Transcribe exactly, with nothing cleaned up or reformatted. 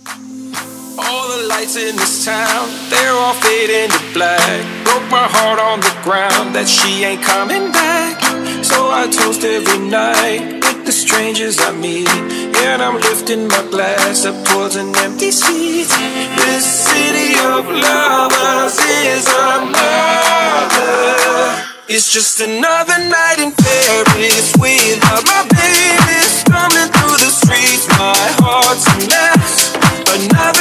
All the lights in this town, they're all fading to black. Broke my heart on the ground that she ain't coming back. So I toast every night with the strangers I meet, and I'm lifting my glass up towards an empty seat. This city of lovers is another. It's just another night in Paris without my baby. Stumbling through the streets, my heart's a mess. Another